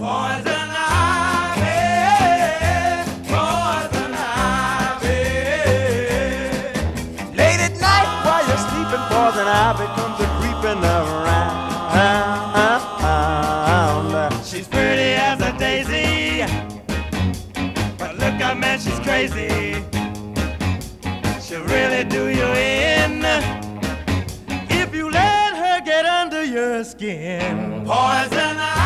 Poison ivy, poison ivy. Late at night while you're sleeping, poison ivy comes a creeping around. She's pretty as a daisy, but look out, man, she's crazy. She'll really do you in if you let her get under your skin. Poison ivy.